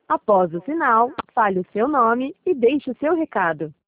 Após o sinal, fale o seu nome e deixe o seu recado.